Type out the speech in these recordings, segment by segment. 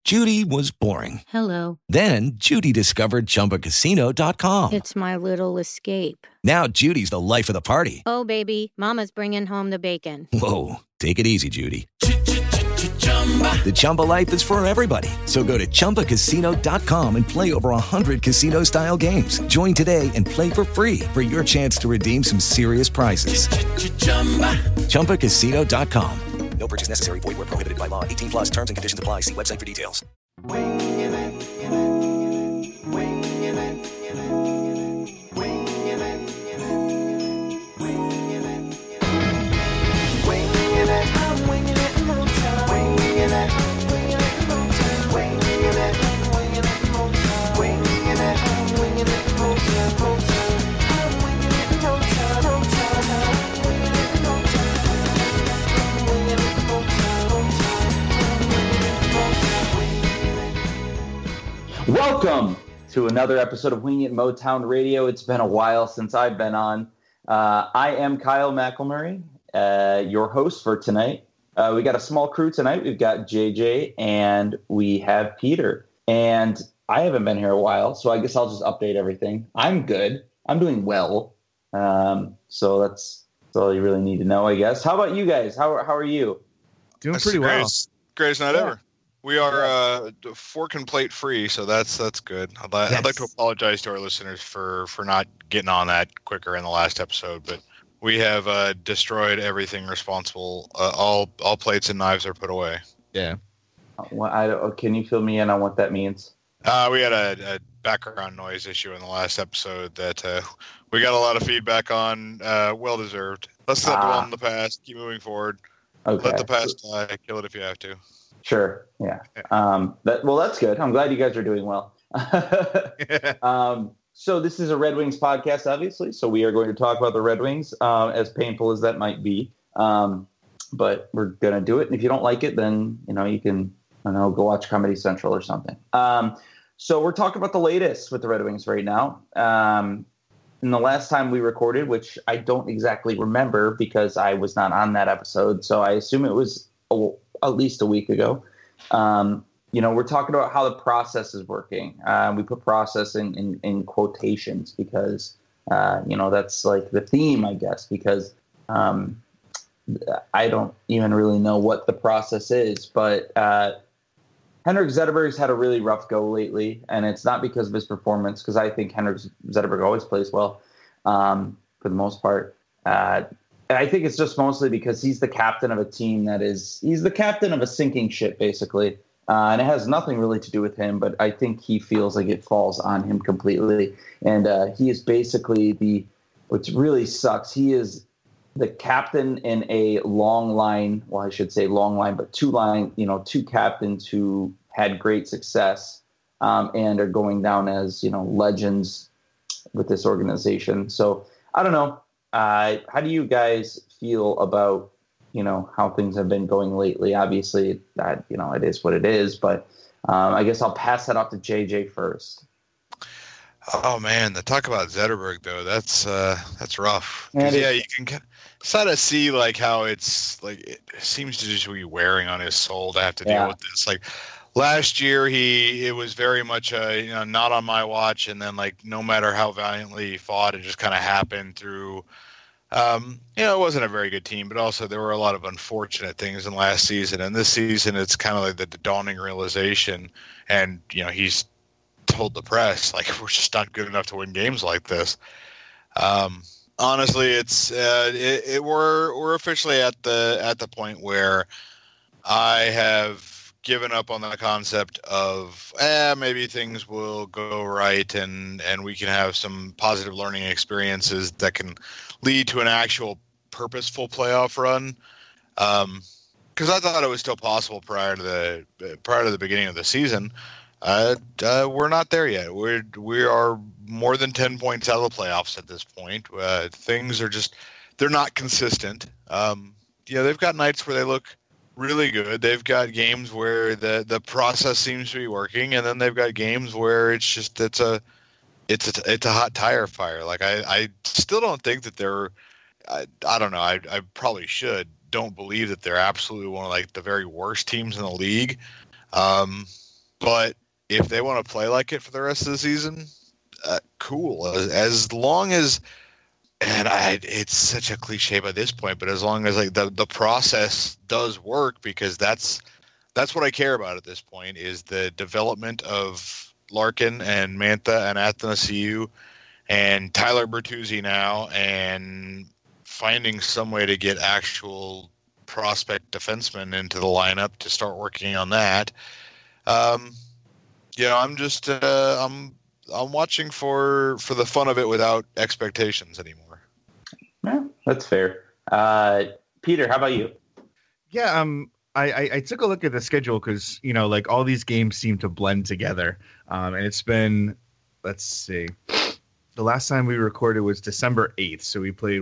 Judy was boring. Hello. Then Judy discovered ChumbaCasino.com. It's my little escape. Now Judy's the life of the party. Oh, baby, mama's bringing home the bacon. Whoa, take it easy, Judy. The Chumba life is for everybody. So go to ChumbaCasino.com and play over 100 casino-style games. Join today and play for free for your chance to redeem some serious prizes. ChumbaCasino.com. No purchase necessary. Void where prohibited by law. 18 plus terms and conditions apply. See website for details. Welcome to another episode of Winging It Motown Radio. It's been a while since I've been on. I am Kyle McElmurray, your host for tonight. We got a small crew tonight. We've got JJ and we have Peter. And I haven't been here a while, so I guess I'll just update everything. I'm good. I'm doing well. So that's all you really need to know, I guess. How about you guys? How are you? Doing pretty well. Greatest night ever. We are fork and plate free, so that's good. I'd like to apologize to our listeners for not getting on that quicker in the last episode, but we have destroyed everything responsible. All plates and knives are put away. Yeah. Well, can you fill me in on what that means? We had a background noise issue in the last episode that we got a lot of feedback on. Well deserved. Let's not dwell on the past. Keep moving forward. Okay. Let the past die. Kill it if you have to. Sure. Yeah. That's good. I'm glad you guys are doing well. So this is a Red Wings podcast, obviously. So we are going to talk about the Red Wings, as painful as that might be. But we're going to do it. And if you don't like it, then, you can, go watch Comedy Central or something. So we're talking about the latest with the Red Wings right now. And the last time we recorded, which I don't exactly remember because I was not on that episode, so I assume it was at least a week ago. We're talking about how the process is working. We put process in quotations because, that's like the theme, I guess, because I don't even really know what the process is. But Henrik Zetterberg's had a really rough go lately, and it's not because of his performance, because I think Henrik Zetterberg always plays well for the most part. I think it's just mostly because he's the captain of a team he's the captain of a sinking ship, basically. And it has nothing really to do with him, but I think he feels like it falls on him completely. And he is basically which really sucks. He is the captain in a long line. Well, I should say long line, but two captains who had great success and are going down as, legends with this organization. So I don't know. How do you guys feel about, how things have been going lately? Obviously, it is what it is, but I guess I'll pass that off to JJ first. Oh man, the talk about Zetterberg though, that's rough. Yeah, you can sort of see like how it's like it seems to just be wearing on his soul to have to deal with this. Like last year, it was very much not on my watch, and then like no matter how valiantly he fought, it just kind of happened through. It wasn't a very good team, but also there were a lot of unfortunate things in last season. And this season, it's kind of like the dawning realization. And, he's told the press, like, we're just not good enough to win games like this. Honestly, it's we're officially at the point where I have given up on the concept of maybe things will go right and we can have some positive learning experiences that can lead to an actual purposeful playoff run. Because I thought it was still possible prior to the beginning of the season. We're not there yet. We are more than 10 points out of the playoffs at this point. Things are they're not consistent. They've got nights where they look really good. They've got games where the process seems to be working, and then they've got games where it's a hot tire fire. Like I still don't think that they're. I don't know. I probably don't believe that they're absolutely one of like the very worst teams in the league. But if they want to play like it for the rest of the season, cool. As long as, it's such a cliche by this point, but as long as like the process does work, because that's what I care about at this point, is the development of Larkin and Mantha and Athanasiou and Tyler Bertuzzi now, and finding some way to get actual prospect defensemen into the lineup to start working on that. I'm just I'm watching for the fun of it without expectations anymore. Yeah, that's fair. Peter, how about you? Yeah, I took a look at the schedule because, like all these games seem to blend together. And it's been, let's see, the last time we recorded was December 8th. So we played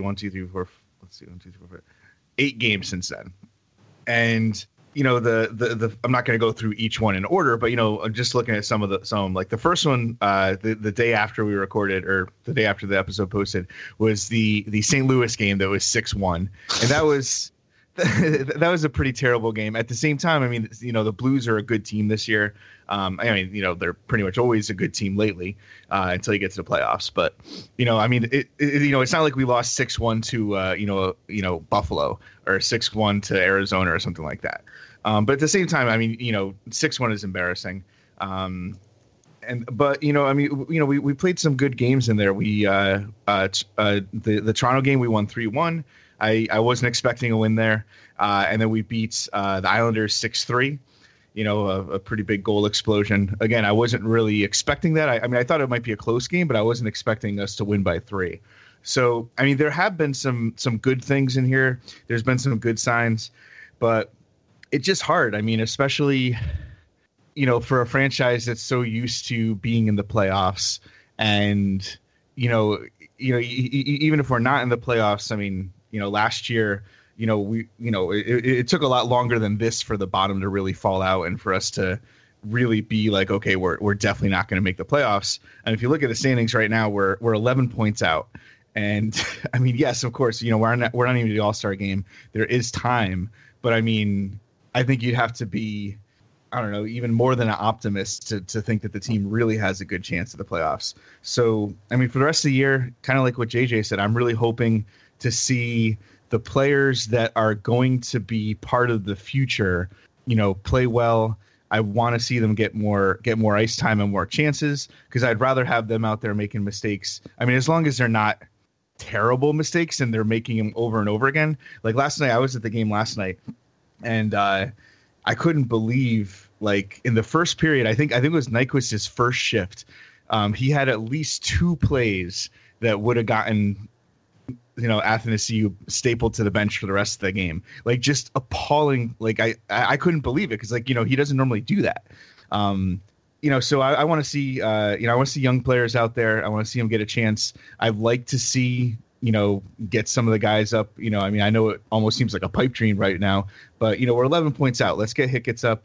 8 games since then. And, the I'm not going to go through each one in order, but, I'm just looking at some like the first one, the day after we recorded, or the day after the episode posted, was the St. Louis game that was 6-1. And that was a pretty terrible game. At the same time, the Blues are a good team this year. They're pretty much always a good team lately until you get to the playoffs. But, it's not like we lost 6-1 to, Buffalo, or 6-1 to Arizona or something like that. But at the same time, 6-1 is embarrassing. We played some good games in there. The Toronto game, we won 3-1. I wasn't expecting a win there. And then we beat the Islanders 6-3, a pretty big goal explosion. Again, I wasn't really expecting that. I thought it might be a close game, but I wasn't expecting us to win by 3. So, there have been some good things in here. There's been some good signs, but it's just hard. Especially, for a franchise that's so used to being in the playoffs, and, even if we're not in the playoffs, last year, it took a lot longer than this for the bottom to really fall out and for us to really be like, okay, we're definitely not going to make the playoffs. And if you look at the standings right now, we're 11 points out. And yes, of course, we're not even the All-Star game. There is time, but I think you'd have to be, I don't know, even more than an optimist to think that the team really has a good chance at the playoffs. So, for the rest of the year, kind of like what JJ said, I'm really hoping to see the players that are going to be part of the future, play well. I want to see them get more ice time and more chances, because I'd rather have them out there making mistakes. As long as they're not terrible mistakes and they're making them over and over again. Like last night, I was at the game last night, and I couldn't believe, like, in the first period, I think it was Nyquist's first shift. He had at least 2 plays that would have gotten, Athanasiou stapled to the bench for the rest of the game. Like, just appalling. Like, I couldn't believe it, because, like, he doesn't normally do that. So I want to see, I want to see young players out there. I want to see them get a chance. I'd like to see, get some of the guys up. I know it almost seems like a pipe dream right now, but, we're 11 points out. Let's get Hicketts up,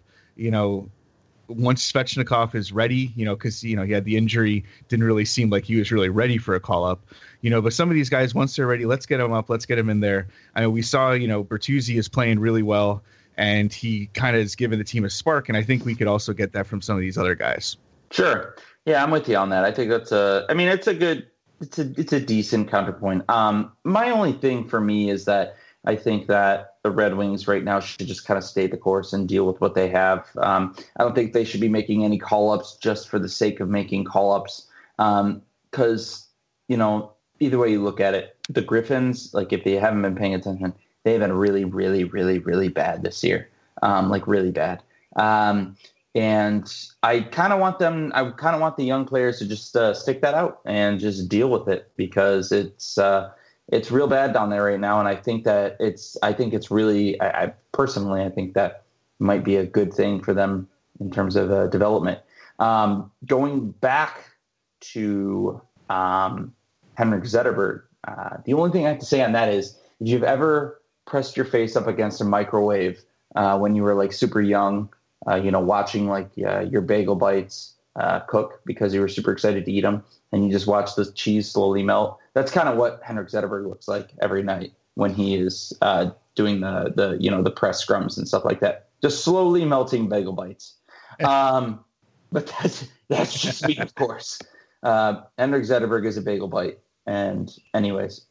once Svechnikov is ready, because, he had the injury, didn't really seem like he was really ready for a call up, but some of these guys, once they're ready, let's get them up. Let's get them in there. We saw, Bertuzzi is playing really well, and he kind of has given the team a spark. And I think we could also get that from some of these other guys. Sure. Yeah, I'm with you on that. I think that's it's a decent counterpoint. My only thing for me is that I think that the Red Wings right now should just kind of stay the course and deal with what they have. I don't think they should be making any call-ups just for the sake of making call-ups. Because, either way you look at it, the Griffins, like, if they haven't been paying attention, they've been really, really, really, really bad this year. Really bad. And I kind of want the young players to just stick that out and just deal with it, because it's real bad down there right now. And I think it's really, I personally, I think that might be a good thing for them in terms of development. Going back to Henrik Zetterberg, the only thing I have to say on that is, if you've ever pressed your face up against a microwave when you were like super young, watching like your bagel bites cook because you were super excited to eat them, and you just watch the cheese slowly melt. That's kind of what Henrik Zetterberg looks like every night when he is doing the press scrums and stuff like that. Just slowly melting bagel bites. but that's just me, of course. Henrik Zetterberg is a bagel bite. And anyways,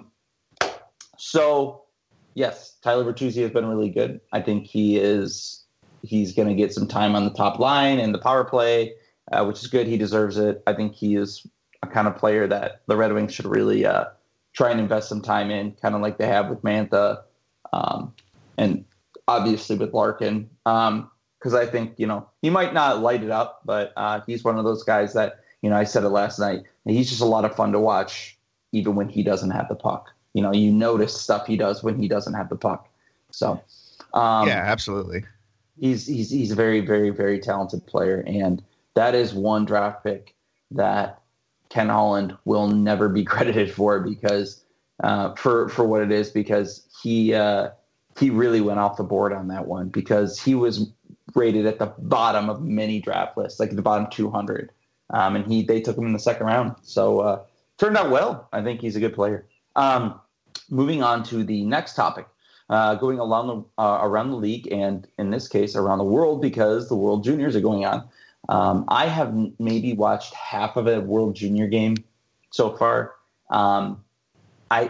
so yes, Tyler Bertuzzi has been really good. I think he's going to get some time on the top line and the power play, which is good. He deserves it. I think he is a kind of player that the Red Wings should really try and invest some time in, kind of like they have with Mantha, and obviously with Larkin. Because I think, he might not light it up, but he's one of those guys that, I said it last night, he's just a lot of fun to watch, even when he doesn't have the puck. You notice stuff he does when he doesn't have the puck. So, yeah, absolutely. He's a very, very, very talented player. And that is one draft pick that Ken Holland will never be credited for, because for what it is, because he really went off the board on that one, because he was rated at the bottom of many draft lists, like the bottom 200. And they took him in the second round. So turned out well. I think he's a good player. Moving on to the next topic, going around the league, and in this case around the world, because the World Juniors are going on. I have maybe watched half of a World Junior game so far. I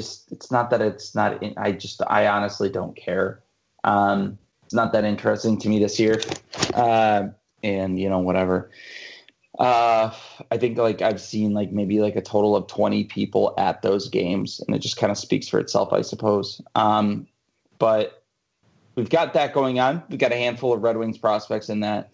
honestly don't care. It's not that interesting to me this year. And whatever. I think I've seen maybe a total of 20 people at those games, and it just kind of speaks for itself, I suppose. But we've got that going on. We've got a handful of Red Wings prospects in that.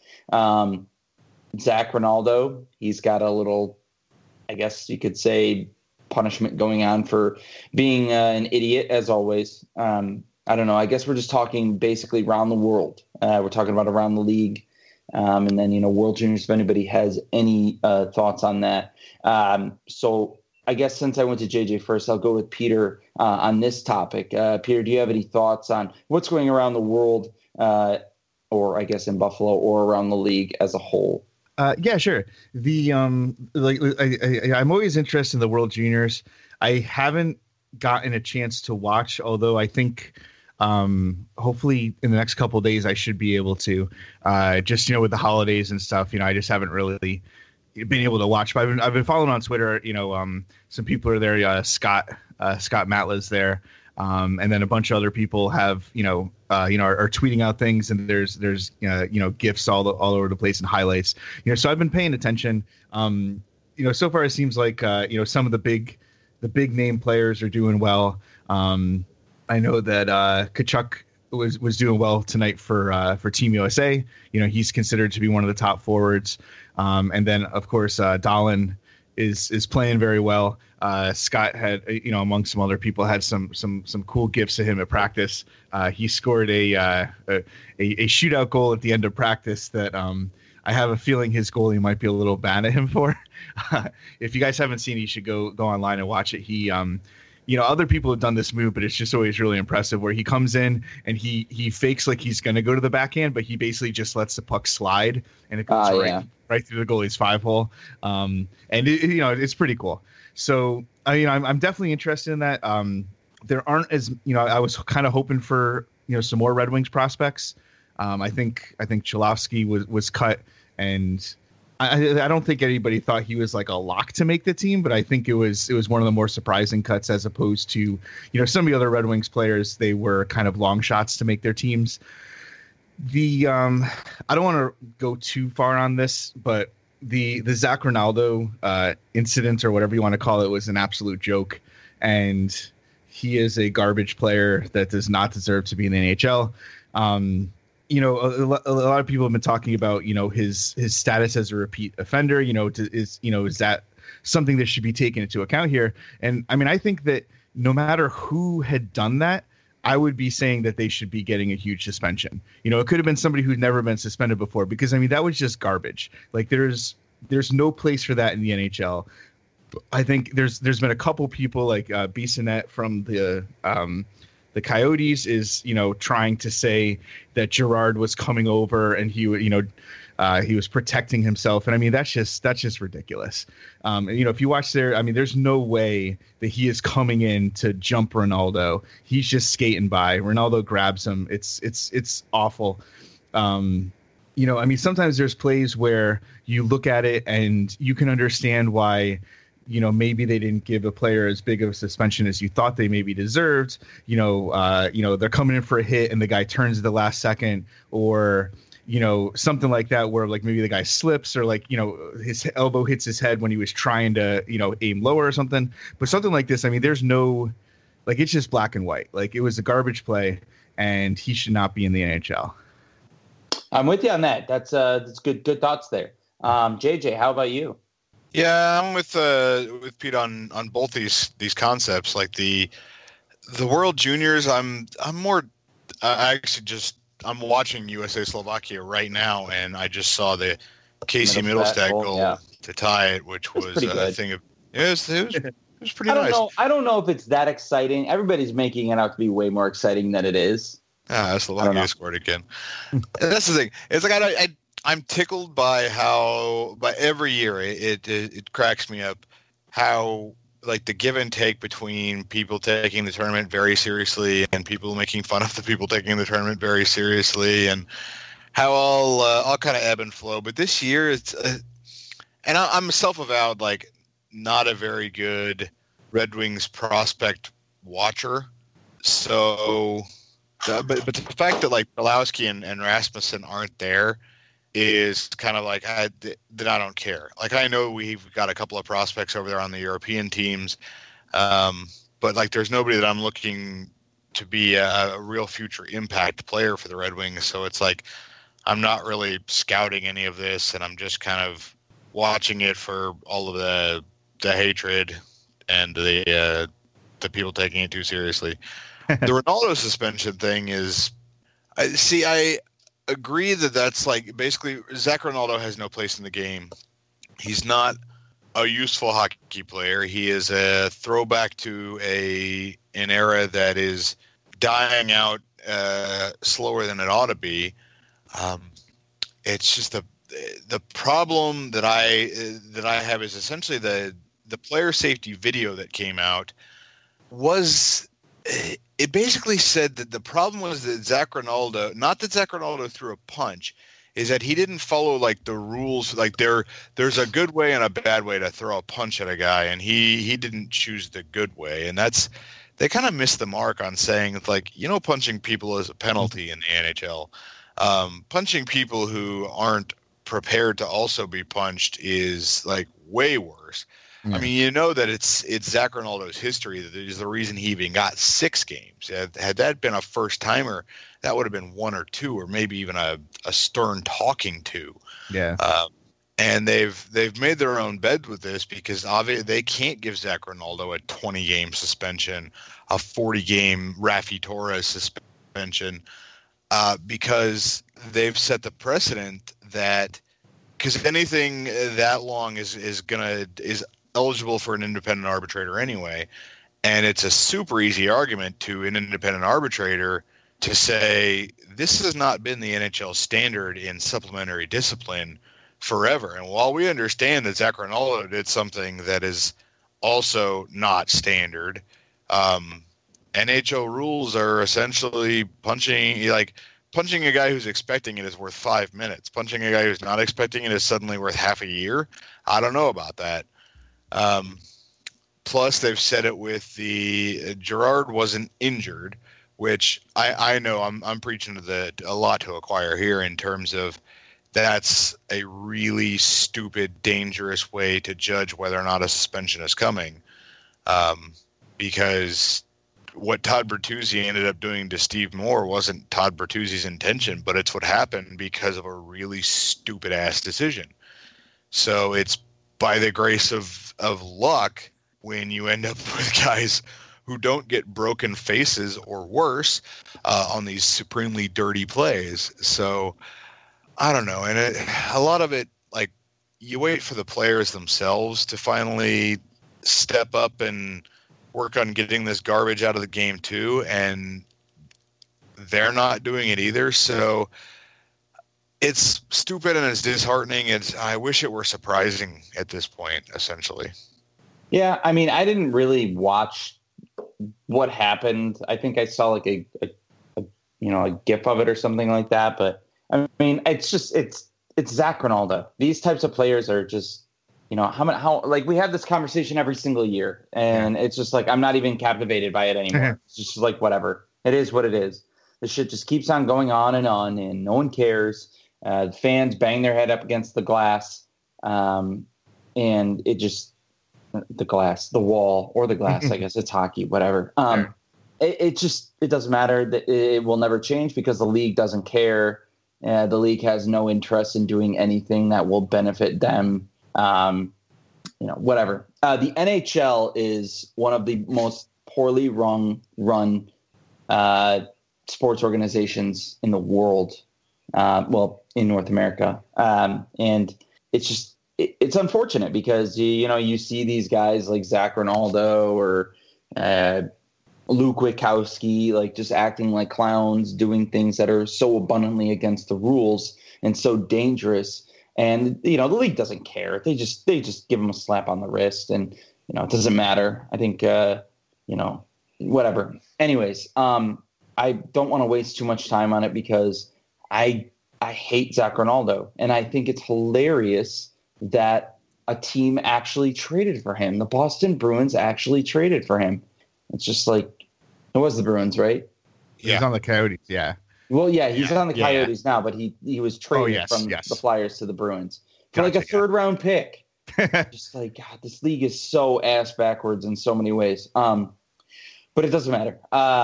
Zach Rinaldo, he's got a little, I guess you could say, punishment going on for being an idiot, as always. I don't know. I guess we're just talking basically around the world. We're talking about around the league. And then, World Juniors, if anybody has any thoughts on that. So I guess since I went to JJ first, I'll go with Peter on this topic. Peter, do you have any thoughts on what's going around the world, or I guess in Buffalo, or around the league as a whole? Yeah, sure. I'm always interested in the World Juniors. I haven't gotten a chance to watch, although I think hopefully in the next couple of days I should be able to. Just with the holidays and stuff, I just haven't really been able to watch. But I've been following on Twitter. Some people are there. Scott Matla's there. And then a bunch of other people have, are tweeting out things, and there's GIFs all over the place and highlights, so I've been paying attention. So far it seems like, some of the big name players are doing well. I know that Tkachuk was doing well tonight for Team USA. He's considered to be one of the top forwards. And then of course, Dahlin is playing very well. Scott had, among some other people, had some cool gifts of him at practice. He scored a shootout goal at the end of practice that I have a feeling his goalie might be a little mad at him for. If you guys haven't seen it, you should go online and watch it. He other people have done this move, but it's just always really impressive, where he comes in and he fakes like he's going to go to the backhand, but he basically just lets the puck slide, and it goes right through the goalie's 5-hole. And it's pretty cool. So I'm definitely interested in that. There aren't as, I was kind of hoping for, some more Red Wings prospects. I think Cholowski was cut, and I don't think anybody thought he was like a lock to make the team, but I think it was one of the more surprising cuts, as opposed to, some of the other Red Wings players. They were kind of long shots to make their teams. I don't want to go too far on this, but the Zach Rinaldo incident, or whatever you want to call it, was an absolute joke, and he is a garbage player that does not deserve to be in the NHL. A lot of people have been talking about, his status as a repeat offender. Is that something that should be taken into account here? And I mean, I think that no matter who had done that, I would be saying that they should be getting a huge suspension. It could have been somebody who'd never been suspended before, because that was just garbage. Like there's no place for that in the NHL. I think there's been a couple people like Bissonnette from the Coyotes is, trying to say that Gerard was coming over and he was protecting himself. And that's just ridiculous. If you watch there's no way that he is coming in to jump Ronaldo. He's just skating by. Ronaldo grabs him. It's awful. I mean, sometimes there's plays where you look at it and you can understand why, maybe they didn't give a player as big of a suspension as you thought they maybe deserved. They're coming in for a hit and the guy turns at the last second, or, something like that, where like maybe the guy slips, or like, his elbow hits his head when he was trying to, aim lower or something. But something like this, I mean, there's no, like, it's just black and white. Like, it was a garbage play and he should not be in the NHL. I'm with you on that. That's good thoughts there. JJ, how about you? Yeah, I'm with Pete on both these concepts. Like the World Juniors, I'm watching USA Slovakia right now, and I just saw the Casey Middlestat goal to tie it, which was a thing of it was pretty nice. I don't know if it's that exciting. Everybody's making it out to be way more exciting than it is. Slovakia scored again. And that's the thing. It's like I'm tickled by how, but every year it cracks me up how, like, the give and take between people taking the tournament very seriously and people making fun of the people taking the tournament very seriously, and how all kind of ebb and flow. But this year it's, and I'm a self-avowed, like, not a very good Red Wings prospect watcher. So, but the fact that, like, Belowski and Rasmussen aren't there is kind of like, I don't care. Like, I know we've got a couple of prospects over there on the European teams, but, like, there's nobody that I'm looking to be a real future impact player for the Red Wings. So it's like, I'm not really scouting any of this, and I'm just kind of watching it for all of the hatred and the people taking it too seriously. The Ronaldo suspension thing is, I agree that's like, basically Zach Ronaldo has no place in the game. He's not a useful hockey player. He is a throwback to an era that is dying out slower than it ought to be. It's just the problem that I have is essentially the player safety video that came out was, it basically said that the problem was that Zach Ronaldo, not that Zach Ronaldo threw a punch, is that he didn't follow, like, the rules. Like, there's a good way and a bad way to throw a punch at a guy, and he didn't choose the good way. And they kind of missed the mark on saying, like, punching people is a penalty in the NHL. Punching people who aren't prepared to also be punched is, like, way worse. I mean, that it's Zach Ronaldo's history that is the reason he even got 6 games. Had that been a first timer, that would have been 1 or 2, or maybe even a stern talking to. Yeah. And they've made their own bed with this, because obviously they can't give Zach Ronaldo a 20-game suspension, a 40-game Rafi Torres suspension, because they've set the precedent that, because anything that long is eligible for an independent arbitrator anyway. And it's a super easy argument to an independent arbitrator to say, this has not been the NHL standard in supplementary discipline forever. And while we understand that Zach Ronaldo did something that is also not standard, NHL rules are essentially punching a guy who's expecting it is worth 5 minutes. Punching a guy who's not expecting it is suddenly worth half a year. I don't know about that. Plus, they've said it with the Gerard wasn't injured, which I know I'm preaching to a lot to acquire here, in terms of that's a really stupid, dangerous way to judge whether or not a suspension is coming, because what Todd Bertuzzi ended up doing to Steve Moore wasn't Todd Bertuzzi's intention, but it's what happened because of a really stupid ass decision. So it's by the grace of luck when you end up with guys who don't get broken faces or worse on these supremely dirty plays. So I don't know. And a lot of it, like, you wait for the players themselves to finally step up and work on getting this garbage out of the game too, and they're not doing it either. So it's stupid and it's disheartening. I wish it were surprising at this point, essentially. Yeah, I mean, I didn't really watch what happened. I think I saw like a GIF of it or something like that, but I mean, it's Zach Ronaldo. These types of players are just, how like we have this conversation every single year, and it's just like I'm not even captivated by it anymore. It's just like whatever. It is what it is. This shit just keeps on going on, and no one cares. The fans bang their head up against the glass, and it just the wall or the glass. I guess it's hockey, whatever. It doesn't matter. It will never change because the league doesn't care. The league has no interest in doing anything that will benefit them. Whatever. The NHL is one of the most poorly run sports organizations in the world. In North America. And it's just, it's unfortunate because, you see these guys like Zach Ronaldo or Luke Witkowski, like just acting like clowns, doing things that are so abundantly against the rules and so dangerous. And, the league doesn't care. They just give them a slap on the wrist and, it doesn't matter. I think, whatever. Anyways, I don't want to waste too much time on it because I hate Zach Ronaldo, and I think it's hilarious that a team actually traded for him. The Boston Bruins actually traded for him. It's just like, it was the Bruins, right? Yeah. He's on the Coyotes, yeah. Well, yeah, he's on the Coyotes now, but he was traded from the Flyers to the Bruins for like a third-round pick. Just like, God, this league is so ass backwards in so many ways. But it doesn't matter.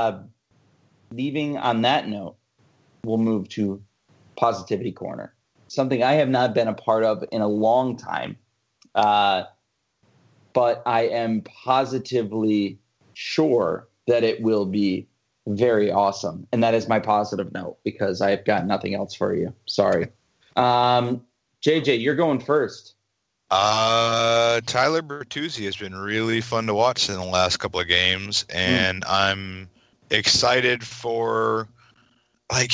Leaving on that note, we'll move to Positivity Corner, something I have not been a part of in a long time. But I am positively sure that it will be very awesome. And that is my positive note because I've got nothing else for you. Sorry. JJ, you're going first. Tyler Bertuzzi has been really fun to watch in the last couple of games, and I'm excited for, I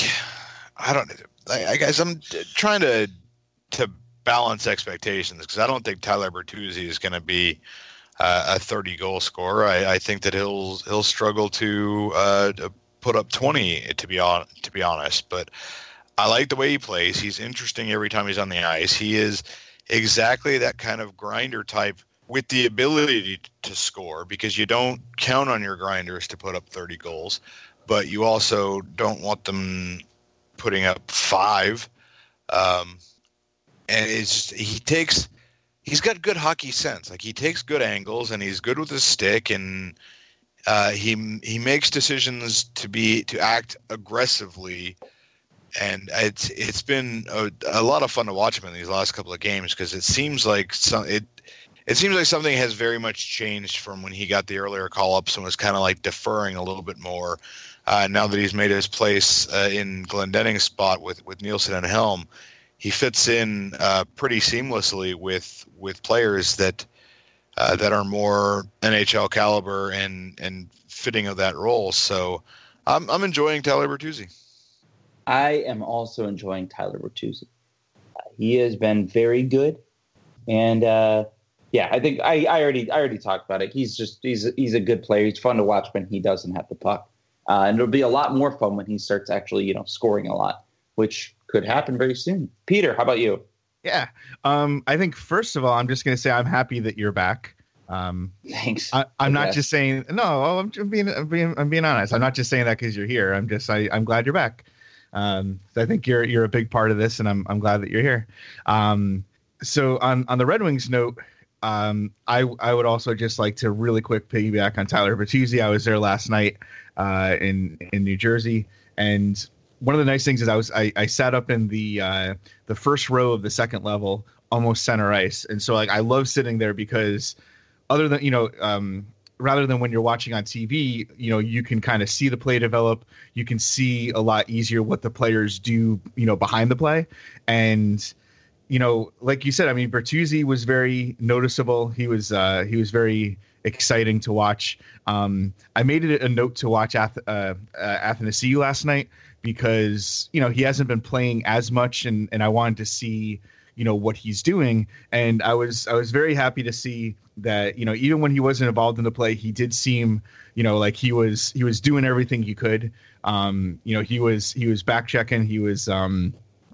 guess I'm trying to balance expectations because I don't think Tyler Bertuzzi is going to be a 30-goal scorer. I think that he'll struggle to put up 20 to be honest. But I like the way he plays. He's interesting every time he's on the ice. He is exactly that kind of grinder type with the ability to score because you don't count on your grinders to put up 30 goals, but you also don't want them putting up 5. And it's just, he's got good hockey sense. Like he takes good angles and he's good with his stick and he makes decisions to act aggressively. And it's been a lot of fun to watch him in these last couple of games because it seems like something has very much changed from when he got the earlier call-ups and was kind of like deferring a little bit more. Now that he's made his place in Glendening's spot with Nielsen and Helm, he fits in pretty seamlessly with players that are more NHL caliber and fitting of that role. So I'm enjoying Tyler Bertuzzi. I am also enjoying Tyler Bertuzzi. He has been very good, and I think I already talked about it. He's a good player. He's fun to watch when he doesn't have the puck, and it'll be a lot more fun when he starts actually scoring a lot, which could happen very soon. Peter, how about you? Yeah, I think first of all, I'm just going to say I'm happy that you're back. Thanks. I'm not just saying no. I'm being honest. I'm not just saying that because you're here. I'm glad you're back. I think you're a big part of this, and I'm glad that you're here. So on the Red Wings note, I would also just like to really quick piggyback on Tyler Bertuzzi. I was there last night in New Jersey, and one of the nice things is I sat up in the first row of the second level, almost center ice, and so I love sitting there because other than rather than when you're watching on TV, you can kind of see the play develop. You can see a lot easier what the players do, behind the play. And, like you said, I mean, Bertuzzi was very noticeable. He was very exciting to watch. I made it a note to watch Athanasiou last night because, he hasn't been playing as much and I wanted to see, what he's doing. And I was very happy to see that, even when he wasn't involved in the play, he did seem, like he was doing everything he could. He was back checking. He was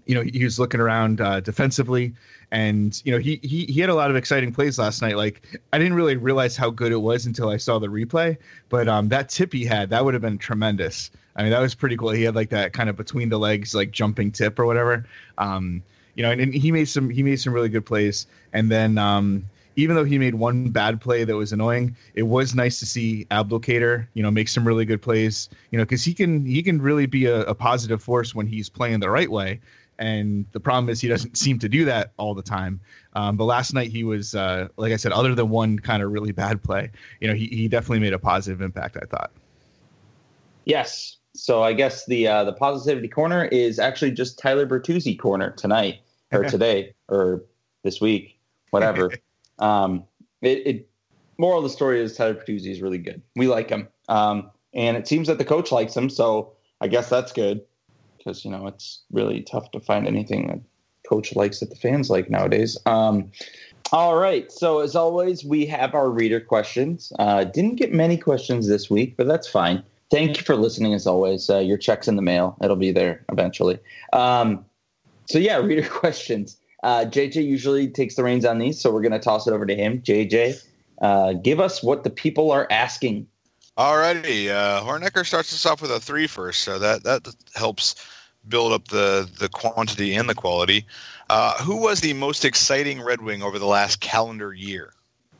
he was looking around defensively, and he had a lot of exciting plays last night. Like, I didn't really realize how good it was until I saw the replay, but that tip he had, that would have been tremendous. I mean, that was pretty cool. He had like that kind of between the legs, like jumping tip or whatever. And he made some really good plays. And then even though he made one bad play that was annoying, it was nice to see Abdelkader, make some really good plays, because he can really be a positive force when he's playing the right way. And the problem is he doesn't seem to do that all the time. But last night he was, like I said, other than one kind of really bad play, he definitely made a positive impact, I thought. Yes. So I guess the positivity corner is actually just Tyler Bertuzzi corner tonight or today or this week, whatever. Moral of the story is Tyler Bertuzzi is really good. We like him. And it seems that the coach likes him. So I guess that's good because, it's really tough to find anything that coach likes that the fans like nowadays. All right. So as always, we have our reader questions. Didn't get many questions this week, but that's fine. Thank you for listening, as always. Your check's in the mail. It'll be there eventually. Reader questions. JJ usually takes the reins on these, so we're going to toss it over to him. JJ, give us what the people are asking. Alrighty. Hornecker starts us off with a 3 first, so that helps build up the quantity and the quality. Who was the most exciting Red Wing over the last calendar year?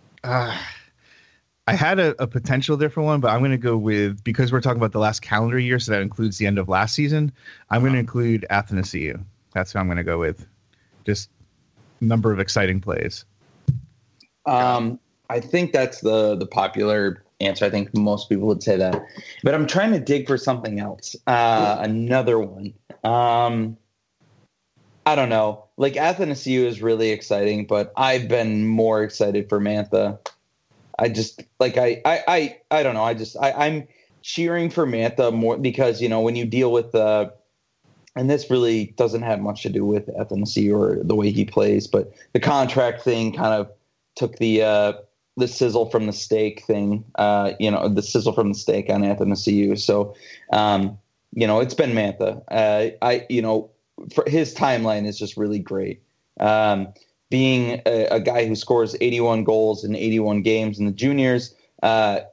I had a potential different one, but I'm going to go with, because we're talking about the last calendar year, so that includes the end of last season, I'm going to include Athanasiou. That's who I'm going to go with. Just number of exciting plays. I think that's the popular answer. I think most people would say that. But I'm trying to dig for something else. Another one. I don't know. Like, Athanasiou is really exciting, but I've been more excited for Mantha. I just like I don't know. I'm cheering for Mantha more because when you deal with and this really doesn't have much to do with Athanasiou or the way he plays, but the contract thing kind of took the sizzle from the steak thing. The sizzle from the steak on Athanasiou. So it's been Mantha. For his timeline is just really great. Being a guy who scores 81 goals in 81 games in the juniors, hurts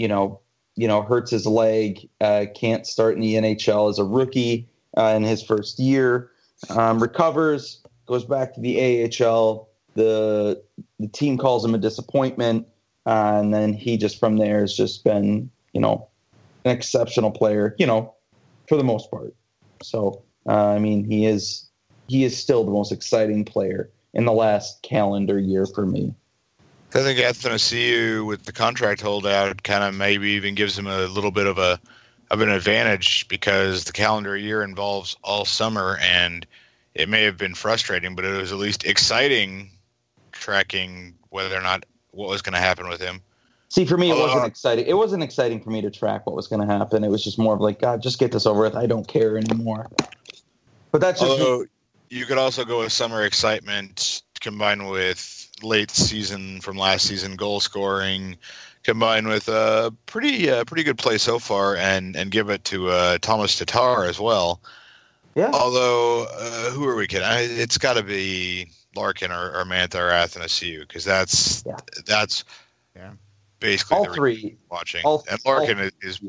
his leg, can't start in the NHL as a rookie in his first year, recovers, goes back to the AHL. The team calls him a disappointment, and then he just from there has just been, an exceptional player, for the most part. So, he is still the most exciting player in the last calendar year for me. I think Athanasiou, with the contract holdout, kind of maybe even gives him a little bit of an advantage because the calendar year involves all summer, and it may have been frustrating, but it was at least exciting tracking whether or not what was going to happen with him. See, for me, it wasn't exciting. It wasn't exciting for me to track what was going to happen. It was just more of like, God, just get this over with. I don't care anymore. But that's just you could also go with summer excitement combined with late season from last season goal scoring, combined with a pretty good play so far, and give it to Thomas Tatar as well. Yeah. Although, who are we kidding? It's got to be Larkin or Mantha or Athanasiou because that's basically all the three watching. And Larkin is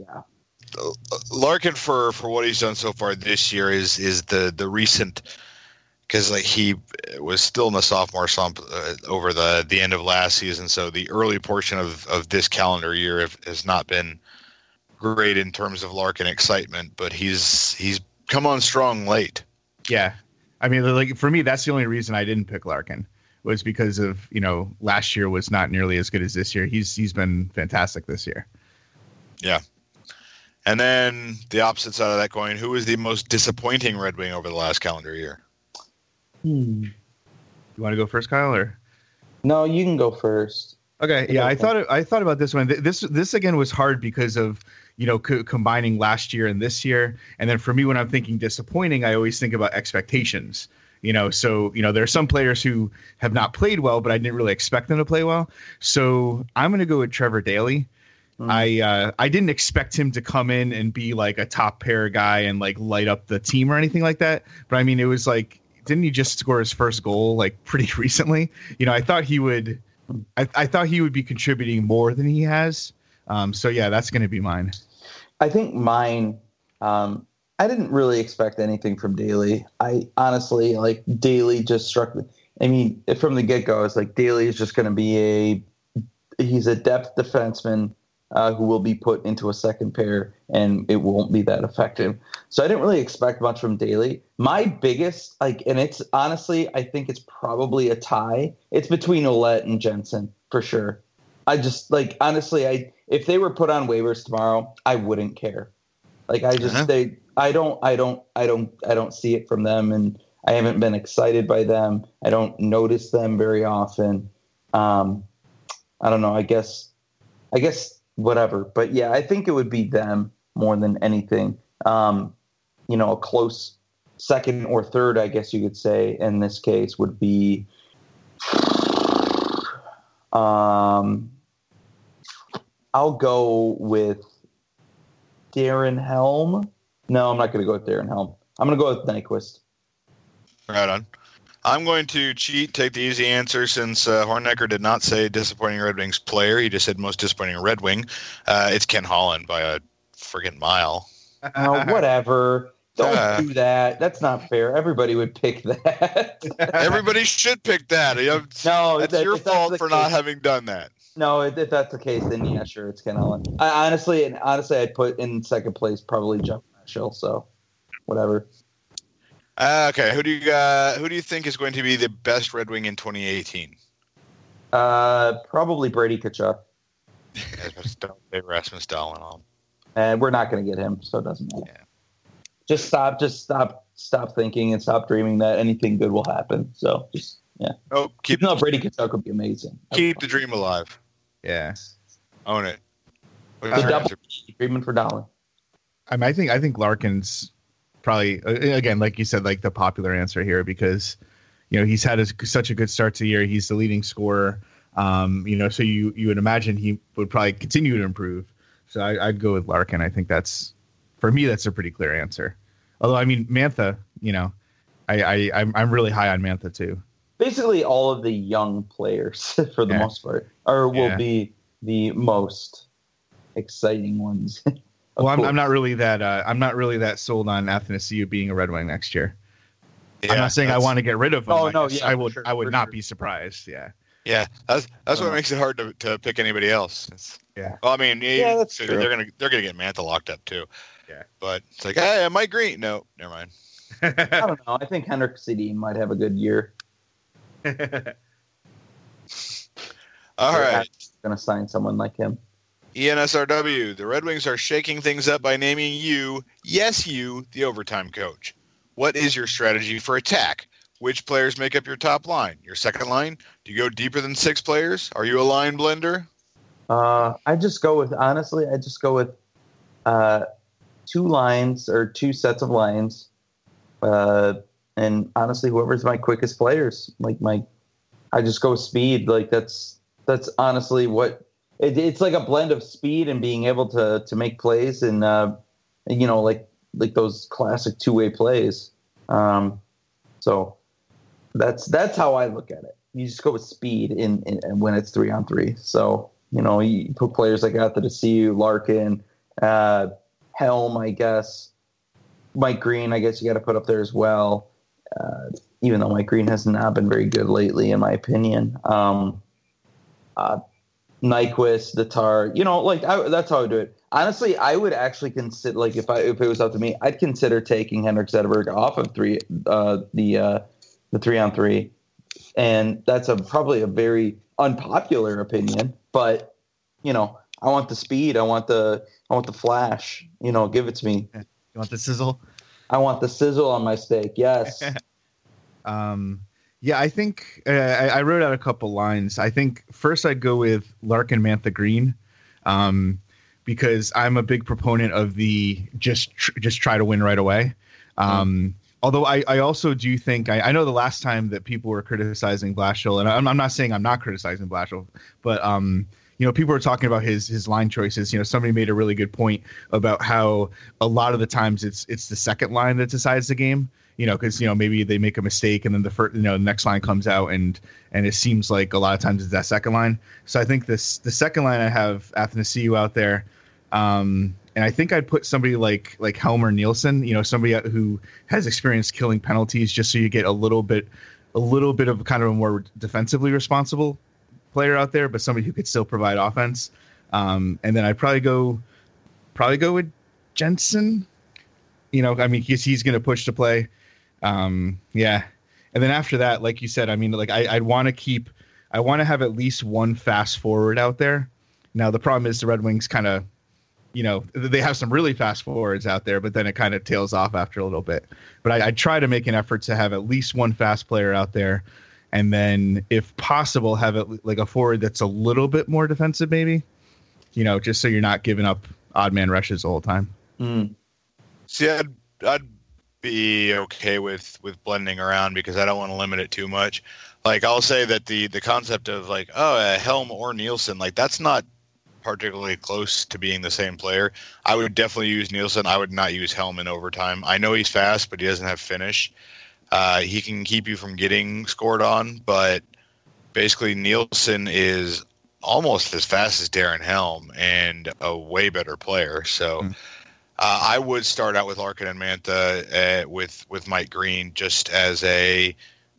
Larkin for what he's done so far this year is the recent. Because he was still in the sophomore slump over the end of last season, so the early portion of this calendar year has not been great in terms of Larkin excitement. But he's come on strong late. Yeah, for me, that's the only reason I didn't pick Larkin was because of last year was not nearly as good as this year. He's been fantastic this year. Yeah, and then the opposite side of that coin, who was the most disappointing Red Wing over the last calendar year? You want to go first, Kyle, or? No, you can go first. Okay. Yeah. I thought about this one. This again was hard because of, combining last year and this year. And then for me, when I'm thinking disappointing, I always think about expectations, so, there are some players who have not played well, but I didn't really expect them to play well. So I'm going to go with Trevor Daley I didn't expect him to come in and be like a top pair guy and like light up the team or anything like that. But I mean, it was like, didn't he just score his first goal like pretty recently? You know, I thought he would. I thought he would be contributing more than he has. So yeah, that's going to be mine. I think mine. I didn't really expect anything from Daly. I honestly, like, Daly just struck me. I mean, from the get-go, I was like, Daly is just going to be he's a depth defenseman who will be put into a second pair, and it won't be that effective. So I didn't really expect much from Daly. My biggest, like, and it's honestly, I think it's probably a tie. It's between Ouellette and Jensen for sure. I just, like, honestly, if they were put on waivers tomorrow, I wouldn't care. Like, I just, I don't see it from them, and I haven't been excited by them. I don't notice them very often. I don't know. I guess whatever. But yeah, I think it would be them more than anything. You know, a close second or third, I guess you could say, in this case would be. I'll go with Darren Helm. No, I'm not going to go with Darren Helm. I'm going to go with Nyquist. Right on. I'm going to cheat, take the easy answer, since Hornecker did not say disappointing Red Wings player. He just said most disappointing Red Wing. It's Ken Holland by a friggin' mile. Whatever. Don't do that. That's not fair. Everybody would pick that. Everybody should pick that. No, that's your fault for not having done that. No, if that's the case, then yeah, sure, it's Ken Holland. Honestly, I'd put in second place probably Jeff Marshall. So, whatever. Okay, who do you think is going to be the best Red Wing in 2018? Probably Brady Tkachuk. Don't say Rasmus Dahlin on. And we're not going to get him, so it doesn't matter. Yeah. Just stop thinking and stop dreaming that anything good will happen. So just yeah. Oh, Brady Tkachuk would be amazing. Keep the dream alive. Yeah. Own it. Dreaming for Dahlin. I mean, I think Larkin's probably, again, like you said, like the popular answer here, because, you know, he's had such a good start to the year. He's the leading scorer. You know, so you would imagine he would probably continue to improve. So I'd go with Larkin. I think for me, that's a pretty clear answer. Although, I mean, Mantha, you know, I'm really high on Mantha too. Basically, all of the young players, for the most part, will be the most exciting ones. Well, I'm not really that sold on Athanasiou being a Red Wing next year. Yeah, I'm not saying I want to get rid of him. Oh no, yeah, I would not be surprised. Yeah. Yeah, that's what makes it hard to pick anybody else. Yeah. Well, I mean, that's true. they're gonna get Mantha locked up too. Yeah. But it's like, hey, Mike Green. No, never mind. I don't know. I think Henrik Sedin might have a good year. All right. Going to sign someone like him. ENSRW, the Red Wings are shaking things up by naming you, the overtime coach. What is your strategy for attack? Which players make up your top line? Your second line? Do you go deeper than 6 players? Are you a line blender? I just go with 2 lines or 2 sets of lines. And honestly, whoever's my quickest players, I just go with speed. Like that's honestly what it's like, a blend of speed and being able to make plays and, you know, like those classic 2-way plays. So that's how I look at it. You just go with speed in when it's 3-on-3. So, you know, you put players like Athanasiou, Larkin, Helm, I guess. Mike Green, I guess you got to put up there as well. Even though Mike Green has not been very good lately, in my opinion. Nyquist, Tatar, you know, that's how I do it. Honestly, I would actually consider, like, if it was up to me, I'd consider taking Henrik Zetterberg off of the 3-on-3, and that's probably a very unpopular opinion. But you know, I want the speed, I want the flash. You know, give it to me. You want the sizzle? I want the sizzle on my steak. Yes. Yeah, I think I wrote out a couple lines. I think first I'd go with Larkin, Mantha, Green, because I'm a big proponent of the just try to win right away. Although I also do think I know the last time that people were criticizing Blashill, and I'm not saying I'm not criticizing Blashill, but you people are talking about his line choices. Somebody made a really good point about how a lot of the times it's the second line that decides the game. Because maybe they make a mistake and then the next line comes out and it seems like a lot of times it's that second line. So I think the second line I have Athanasiou out there, and I think I'd put somebody like Helmer Nielsen, somebody who has experience killing penalties, just so you get a little bit of kind of a more defensively responsible player out there, but somebody who could still provide offense. And then I'd probably go with Jensen. Because he's going to push to play. Yeah. And then after that, like you said, I'd want to have at least one fast forward out there. Now, the problem is the Red Wings kind of, they have some really fast forwards out there, but then it kind of tails off after a little bit. But I try to make an effort to have at least one fast player out there. And then if possible, have it like a forward that's a little bit more defensive, maybe, just so you're not giving up odd man rushes the whole time. Mm. See, I'd be okay with blending around because I don't want to limit it too much. Like, I'll say that the concept of Helm or Nielsen, that's not particularly close to being the same player. I would definitely use Nielsen. I would not use Helm in overtime. I know he's fast, but he doesn't have finish. He can keep you from getting scored on, but basically Nielsen is almost as fast as Darren Helm and a way better player. So I would start out with Larkin and Mantha with Mike Green just as I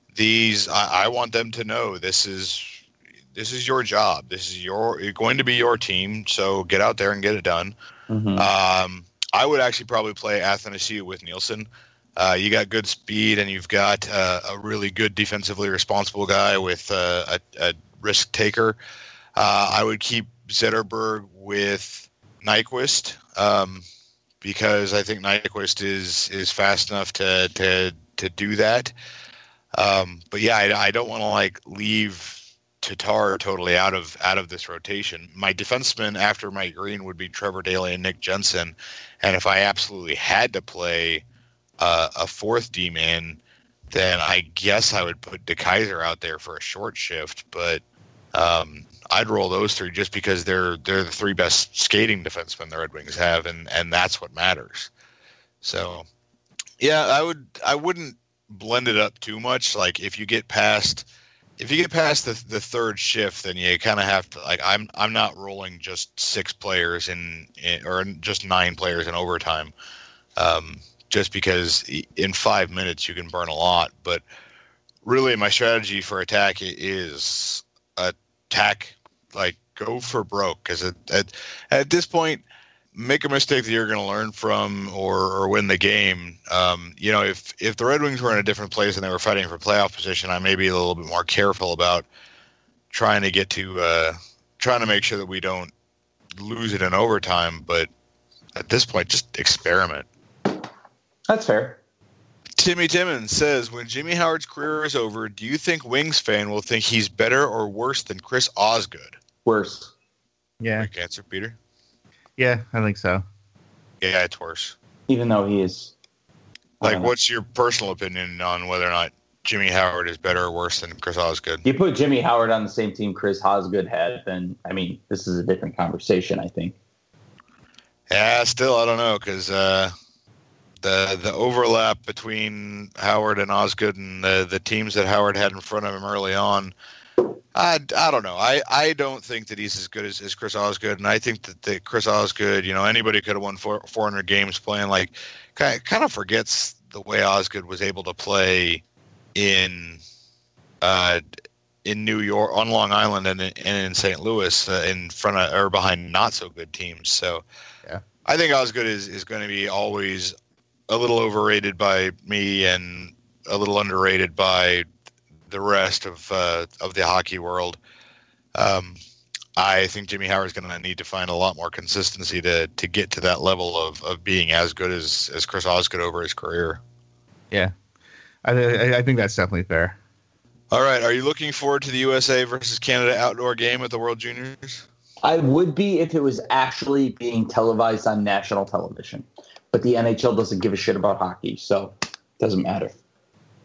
want them to know this is your job. This is going to be your team. So get out there and get it done. Mm-hmm. I would actually probably play Athanasiou with Nielsen. You got good speed and you've got a really good defensively responsible guy with a risk taker. I would keep Zetterberg with Nyquist. Because I think Nyquist is fast enough to do that. But yeah, I don't want to leave Tatar totally out of this rotation. My defenseman after Mike Green would be Trevor Daley and Nick Jensen, and if I absolutely had to play a fourth D-man, then I guess I would put DeKaiser out there for a short shift. But I'd roll those three just because they're the three best skating defensemen the Red Wings have, and that's what matters. So, yeah, I wouldn't blend it up too much. If you get past the third shift, then you kind of have to I'm not rolling just 6 players or just 9 players in overtime, just because in 5 minutes you can burn a lot. But really, my strategy for attack is attack. Go for broke, because at this point, make a mistake that you're going to learn from or win the game. If the Red Wings were in a different place and they were fighting for playoff position, I may be a little bit more careful about trying to make sure that we don't lose it in overtime. But at this point, just experiment. That's fair. Timmy Timmons says, when Jimmy Howard's career is over, do you think Wings fan will think he's better or worse than Chris Osgood? Worse. Yeah. Quick answer, Peter. Yeah, I think so. Yeah, it's worse. Even though he is. What's your personal opinion on whether or not Jimmy Howard is better or worse than Chris Osgood? You put Jimmy Howard on the same team Chris Osgood had, then, this is a different conversation, I think. Yeah, still, I don't know, because the overlap between Howard and Osgood and the teams that Howard had in front of him early on, I don't know. I don't think that he's as good as Chris Osgood, and I think that Chris Osgood, anybody could have won 400 games playing. Kind of forgets the way Osgood was able to play in New York, on Long Island, and in St. Louis, in front of or behind not so good teams. So, yeah, I think Osgood is going to be always a little overrated by me and a little underrated by the rest of the hockey world. I think Jimmy Howard's going to need to find a lot more consistency to get to that level of being as good as Chris Osgood over his career. Yeah, I think that's definitely fair. All right, are you looking forward to the USA versus Canada outdoor game at the World Juniors? I would be if it was actually being televised on national television. But the NHL doesn't give a shit about hockey, so it doesn't matter.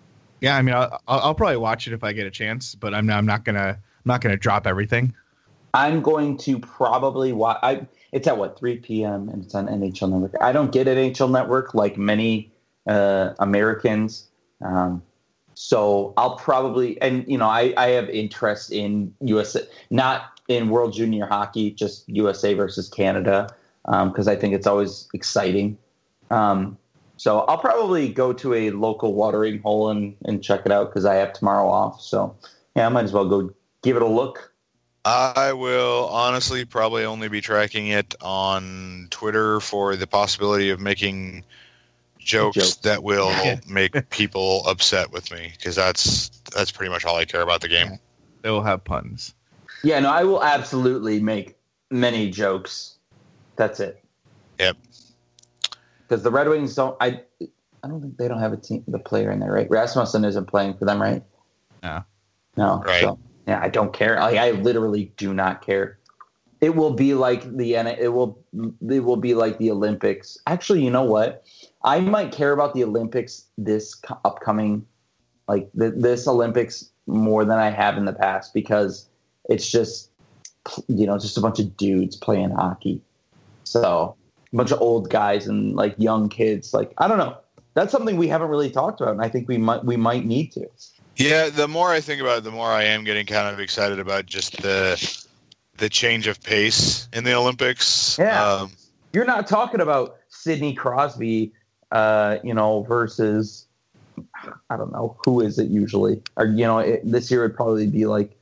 Yeah, I'll probably watch it if I get a chance, but I'm not gonna drop everything. I'm going to probably watch. It's at 3 p.m. and it's on NHL Network. I don't get NHL Network like many Americans. So I'll probably, and I have interest in USA, not in World Junior Hockey, just USA versus Canada, because I think it's always exciting. So I'll probably go to a local watering hole and check it out because I have tomorrow off. So yeah, I might as well go give it a look. I will honestly probably only be tracking it on Twitter for the possibility of making jokes that will make people upset with me, because that's pretty much all I care about the game. They will have puns. Yeah, no, I will absolutely make many jokes. That's it. Yep. Because the Red Wings don't. I don't think they don't have the player in there, right? Rasmussen isn't playing for them, right? No. Right. So, yeah, I don't care. I literally do not care. It will be like it will be like the Olympics. Actually, you know what? I might care about the Olympics this upcoming, like this Olympics, more than I have in the past, because it's just just a bunch of dudes playing hockey. So a bunch of old guys and like young kids. Like, I don't know. That's something we haven't really talked about, and I think we might need to. Yeah, the more I think about it, the more I am getting kind of excited about just the change of pace in the Olympics. Yeah, you're not talking about Sidney Crosby, versus I don't know, who is it usually? Or this year would probably be like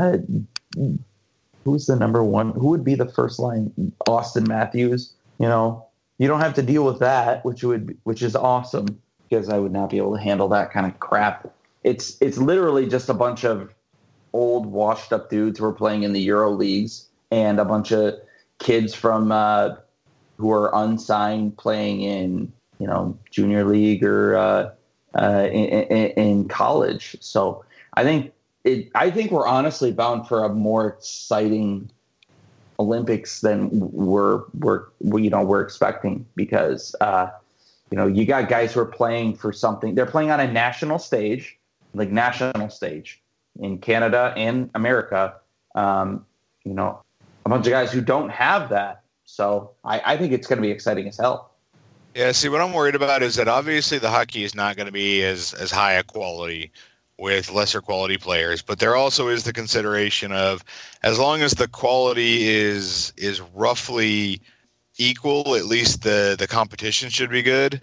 who's the number one? Who would be the first line? Austin Matthews. You don't have to deal with that, which is awesome, because I would not be able to handle that kind of crap. It's literally just a bunch of old washed up dudes who are playing in the Euro leagues and a bunch of kids from who are unsigned playing in junior league or in college. So I think we're honestly bound for a more exciting Olympics than we're expecting, because you got guys who are playing for something. They're playing on a national stage in Canada and America. A bunch of guys who don't have that. So I think it's going to be exciting as hell. Yeah, see, what I'm worried about is that obviously the hockey is not going to be as high a quality with lesser quality players, but there also is the consideration of, as long as the quality is roughly equal, at least the competition should be good.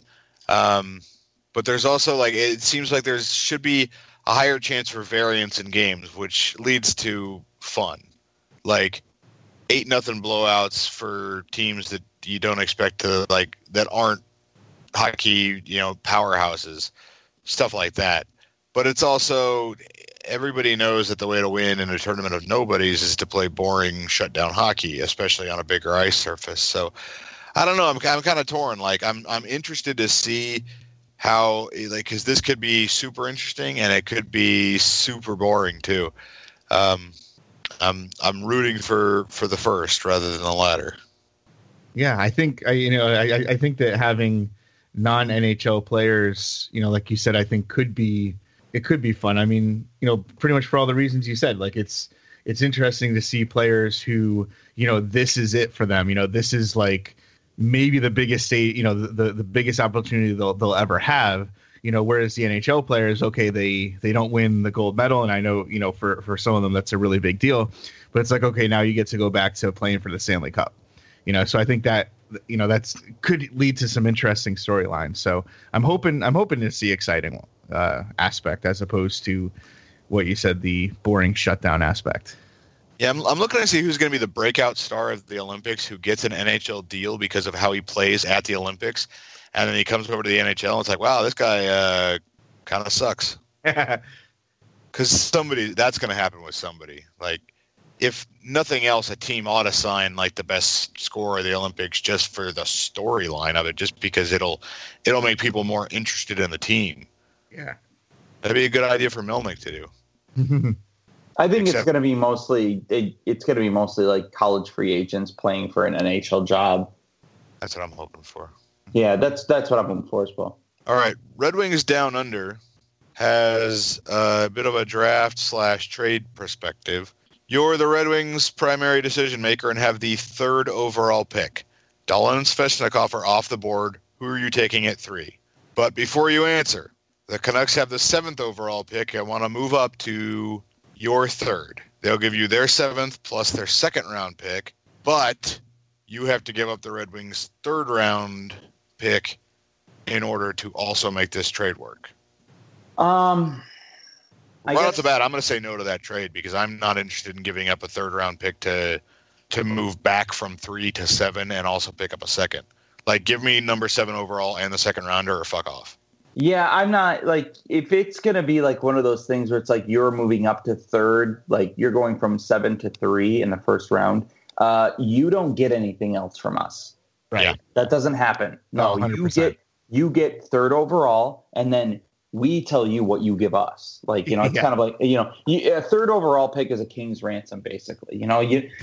But there's also, it seems like there should be a higher chance for variance in games, which leads to fun. 8-0 blowouts for teams that you don't expect to, that aren't hockey, powerhouses, stuff like that. But it's also, everybody knows that the way to win in a tournament of nobodies is to play boring, shutdown hockey, especially on a bigger ice surface. So I don't know. I'm kind of torn. I'm interested to see how, because this could be super interesting and it could be super boring too. I'm rooting for the first rather than the latter. Yeah, I think I think that having non-NHL players, like you said, I think could be fun. I mean, pretty much for all the reasons you said. It's interesting to see players who, this is it for them. This is maybe the biggest the biggest opportunity they'll ever have. Whereas the NHL players, okay, they don't win the gold medal, and I know, for some of them that's a really big deal, but it's okay, now you get to go back to playing for the Stanley Cup. So I think that that's could lead to some interesting storylines. So I'm hoping to see exciting aspect as opposed to what you said, the boring shutdown aspect. Yeah, I'm looking to see who's going to be the breakout star of the Olympics, who gets an NHL deal because of how he plays at the Olympics, and then he comes over to the NHL and it's wow, this guy kind of sucks. Because that's going to happen with somebody. If nothing else, a team ought to sign the best scorer of the Olympics just for the storyline of it, just because it'll make people more interested in the team. Yeah, that'd be a good idea for Melnyk to do. I think it's going to be mostly college free agents playing for an NHL job. That's what I'm hoping for. Yeah, that's what I'm hoping for as well. All right, Red Wings Down Under has a bit of a draft / trade perspective. You're the Red Wings' primary decision maker and have the 3rd overall pick. Dahlin and Svechnikov are off the board. Who are you taking at 3? But before you answer, the Canucks have the 7th overall pick and want to move up to your 3rd. They'll give you their 7th plus their 2nd round pick, but you have to give up the Red Wings' 3rd round pick in order to also make this trade work. Right off the bat, I'm going to say no to that trade because I'm not interested in giving up a 3rd round pick to move back from 3 to 7 and also pick up a 2nd. Like, give me number 7 overall and the 2nd rounder or fuck off. Yeah, I'm not like, if it's going to be like one of those things where it's like you're moving up to 3rd, like you're going from 7 to 3 in the 1st round, you don't get anything else from us. Right. Yeah. That doesn't happen. No, 100%. you get 3rd overall, and then we tell you what you give us. Like, you know, it's kind of like, you know, a 3rd overall pick is a king's ransom, basically. You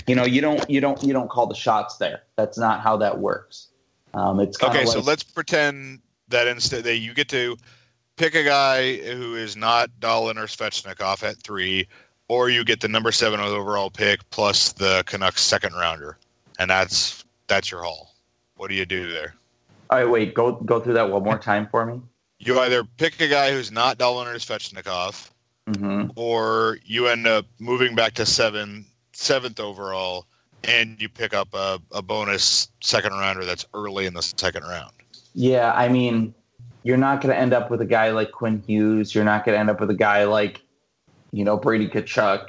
don't call the shots there. That's not how that works. It's okay. So let's pretend that instead that you get to pick a guy who is not Dahlin or Svechnikov at 3, or you get the number 7 overall pick plus the Canucks 2nd rounder, and that's your haul. What do you do there? All right, wait, go through that one more time for me. You either pick a guy who's not Dahlin or Svechnikov, or you end up moving back to 7th overall, and you pick up a bonus 2nd rounder that's early in the 2nd round. Yeah, I mean, you're not going to end up with a guy like Quinn Hughes. You're not going to end up with a guy like, you know, Brady Tkachuk.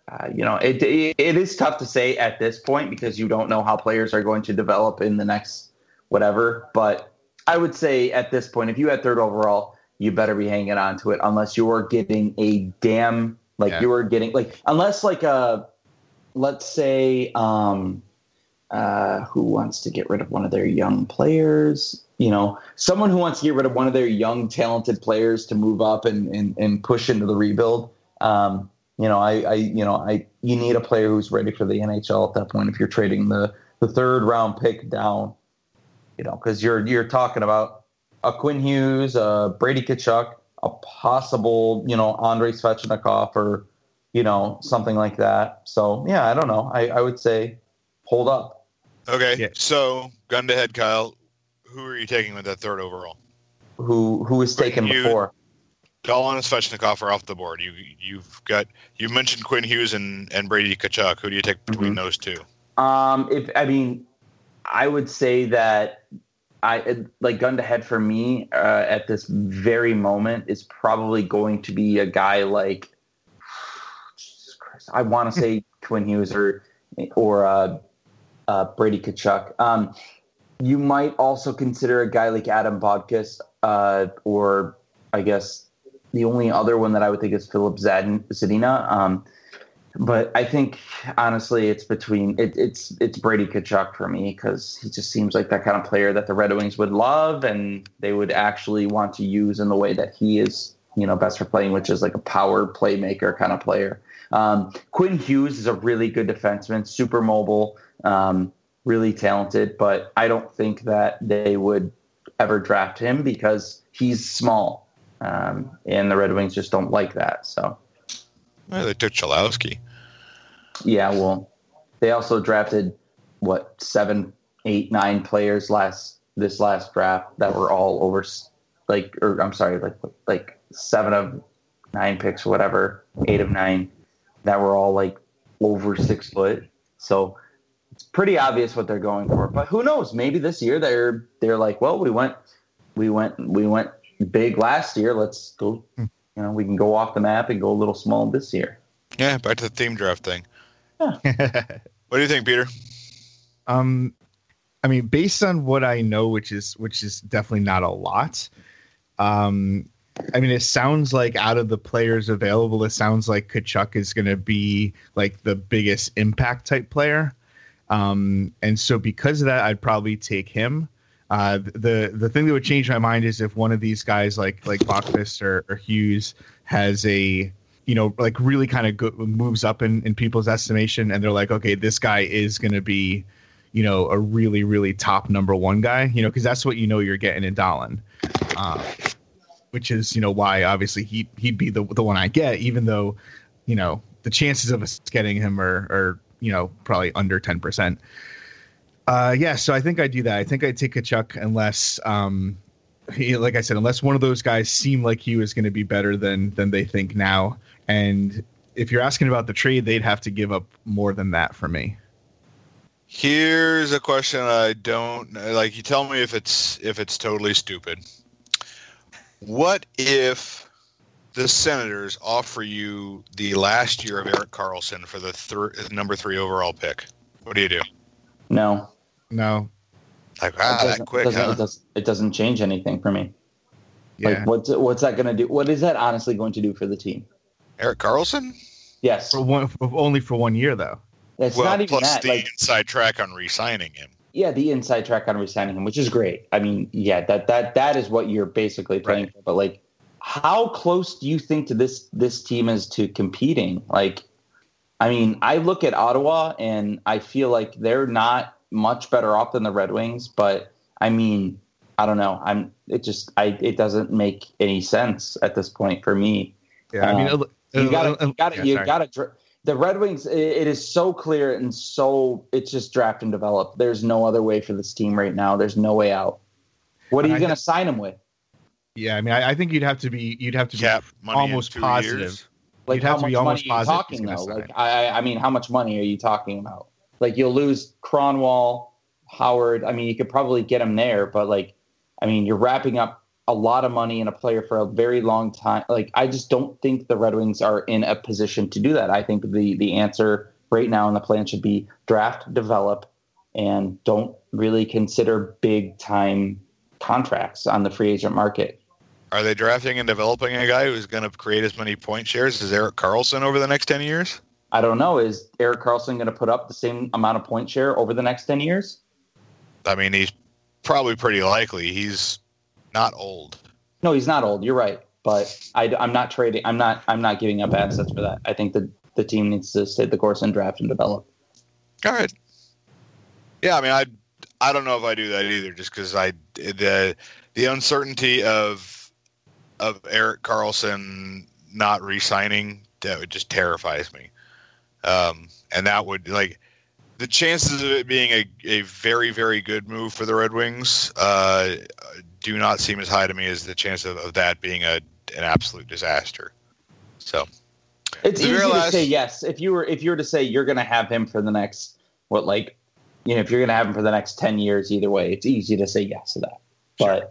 It is tough to say at this point because you don't know how players are going to develop in the next whatever, but I would say at this point, if you had 3rd overall, you better be hanging on to it unless you are getting a damn, like you are getting, like, unless like let's say, who wants to get rid of one of their young players, you know, someone who wants to get rid of one of their young, talented players to move up and push into the rebuild. You need a player who's ready for the NHL at that point. If you're trading the 3rd round pick down, you know, because you're talking about a Quinn Hughes, a Brady Tkachuk, a possible, you know, Andrei Svechnikov or, you know, something like that. So, yeah, I don't know. I would say hold up. Okay, So gun to head, Kyle. Who are you taking with that 3rd overall? Who was taken before? Dahlin and Svechnikov are off the board. You mentioned Quinn Hughes and Brady Tkachuk. Who do you take between those two? I would say that like gun to head for me at this very moment is probably going to be a guy like, Jesus Christ, I want to say Quinn Hughes or Brady Tkachuk. You might also consider a guy like Adam Boudreau, or I guess the only other one that I would think is Philip Zadina. But I think honestly, it's between it's Brady Tkachuk for me because he just seems like that kind of player that the Red Wings would love and they would actually want to use in the way that he is, you know, best for playing, which is like a power playmaker kind of player. Quinn Hughes is a really good defenseman, super mobile, really talented, but I don't think that they would ever draft him because he's small, and the Red Wings just don't like that. So. Well, they took Chalowski. Yeah, well, they also drafted 7, 8, 9 players this last draft that were all over, like 7 of 9 picks or whatever, 8 of 9 that were all like over 6 foot. So it's pretty obvious what they're going for. But who knows? Maybe this year they're like, well, we went big last year. Let's go. You know, we can go off the map and go a little small this year. Yeah, back to the theme draft thing. Yeah. What do you think, Peter? I mean, based on what I know, which is definitely not a lot. I mean, it sounds like out of the players available, it sounds like Tkachuk is going to be like the biggest impact type player. And so because of that, I'd probably take him. The thing that would change my mind is if one of these guys like Boudreau or Hughes has a, you know, like really kind of moves up in people's estimation, and they're like, okay, this guy is going to be, you know, a really, really top number 1 guy, you know, because that's what you know you're getting in Dahlin, which is, you know, why obviously he'd be the one I get, even though, you know, the chances of us getting him are probably under 10%. So I think I'd do that. I think I'd take Tkachuk unless, like I said, unless one of those guys seemed like he was going to be better than they think now. And if you're asking about the trade, they'd have to give up more than that for me. Here's a question I don't like. You tell me if it's totally stupid. What if the Senators offer you the last year of Erik Karlsson for the number 3 overall pick? What do you do? No. Like, that quick, huh? It doesn't change anything for me. Yeah. Like, what's that going to do? What is that honestly going to do for the team? Erik Karlsson? Yes. Only for 1 year, though. It's not even plus that. the inside track on re-signing him. Yeah, the inside track on re-signing him, which is great. I mean, yeah, that is what you're basically playing for. But like, how close do you think to this team is to competing? Like, I mean, I look at Ottawa and I feel like they're not much better off than the Red Wings. But I mean, I don't know. It doesn't make any sense at this point for me. Yeah, I mean, you gotta. The Red Wings, it is so clear and it's just draft and develop. There's no other way for this team right now. There's no way out. What are you going to sign him with? Yeah, I mean, I think you'd have to be almost positive. Years. Like, you'd have to be almost positive. Talking though? Like, I mean, how much money are you talking about? Like, you'll lose Kronwall, Howard. I mean, you could probably get him there, but like, I mean, you're wrapping up a lot of money in a player for a very long time. Like, I just don't think the Red Wings are in a position to do that. I think the answer right now in the plan should be draft, develop, and don't really consider big time contracts on the free agent market. Are they drafting and developing a guy who's going to create as many point shares as Erik Karlsson over the next 10 years? I don't know. Is Erik Karlsson going to put up the same amount of point share over the next 10 years? I mean, he's probably pretty likely. He's not old. No, he's not old. You're right. But I'm not trading. I'm not giving up assets for that. I think that the team needs to stay the course and draft and develop. All right. Yeah, I mean, I don't know if I do that either, just because the uncertainty of Erik Karlsson not re-signing, that just terrifies me. And that would, like, the chances of it being a very, very good move for the Red Wings do not seem as high to me as the chance of that being an absolute disaster. So it's easy to say yes. If you were to say you're going to have him for the next, if you're going to have him for the next 10 years, either way, it's easy to say yes to that. Sure.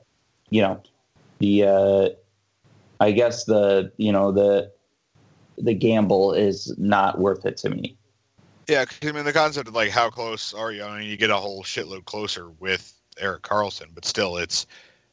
But, I guess the gamble is not worth it to me. Yeah, I mean, the concept of, like, how close are you? I mean, you get a whole shitload closer with Erik Karlsson, but still, it's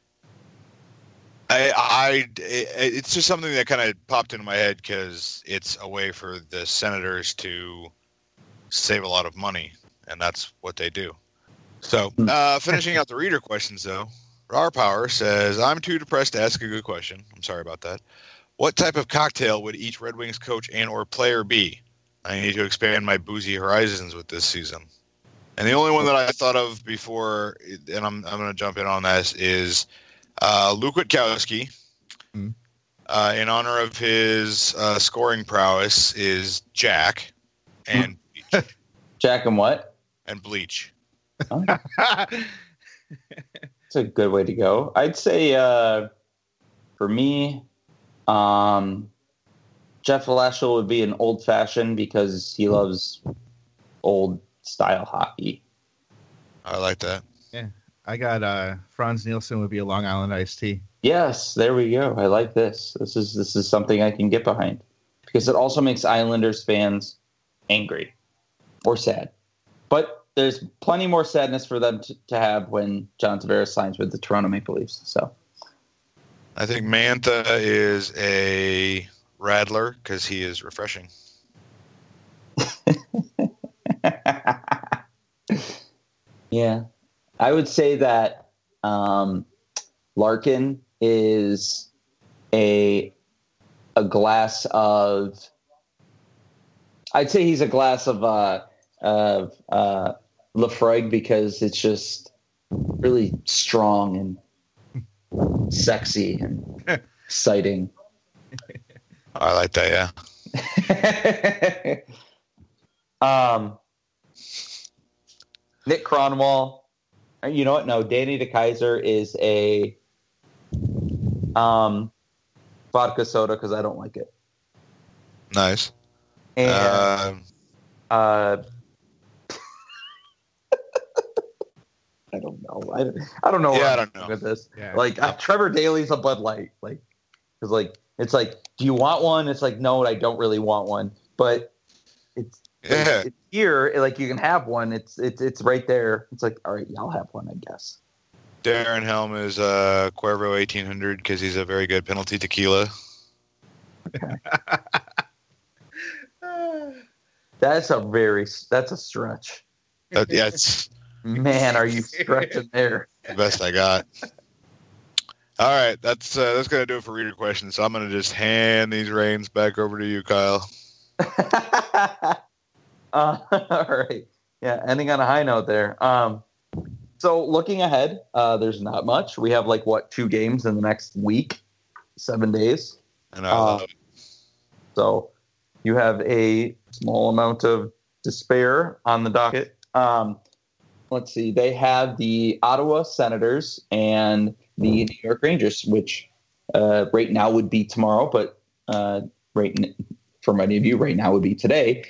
just something that kind of popped into my head because it's a way for the Senators to save a lot of money, and that's what they do. So, finishing out the reader questions, though, Rar Power says, I'm too depressed to ask a good question. I'm sorry about that. What type of cocktail would each Red Wings coach and or player be? I need to expand my boozy horizons with this season. And the only one that I thought of before, and I'm going to jump in on this, is Luke Witkowski. In honor of his scoring prowess, is Jack and Bleach. Jack and what? And Bleach. Oh. It's a good way to go. I'd say for me, Jeff Blashill would be an old fashioned because he loves old style hockey. I like that. Yeah. I got Franz Nielsen would be a Long Island iced tea. Yes, there we go. I like this. This is something I can get behind because it also makes Islanders fans angry or sad. But there's plenty more sadness for them to have when John Tavares signs with the Toronto Maple Leafs. So I think Mantha is a Radler because he is refreshing. Yeah. I would say that Larkin is a glass of. I'd say he's a glass of Lafroig because it's just really strong and sexy and exciting. I like that. Yeah. Nick Cronwall. You know what? No, Danny DeKaiser is a vodka soda because I don't like it. Nice. And I don't know. I don't know. Yeah, I don't know with this. Yeah. Like Trevor Daly's a Bud Light. Like, because like it's like, do you want one? It's like, no, I don't really want one. But it's here. Like you can have one. It's right there. It's like, all right, I'll have one, I guess. Darren Helm is Cuervo 1800 because he's a very good penalty tequila. Okay. That's a stretch. Yeah, it's Man, are you stretching there? the best I got. All right, that's gonna do it for reader questions. So I'm gonna just hand these reins back over to you, Kyle. All right. Yeah, ending on a high note there. So looking ahead, there's not much. We have 2 games in the next week, 7 days. And I love it. So you have a small amount of despair on the docket. Let's see. They have the Ottawa Senators and the New York Rangers, which right now would be tomorrow, but for many of you, right now would be today.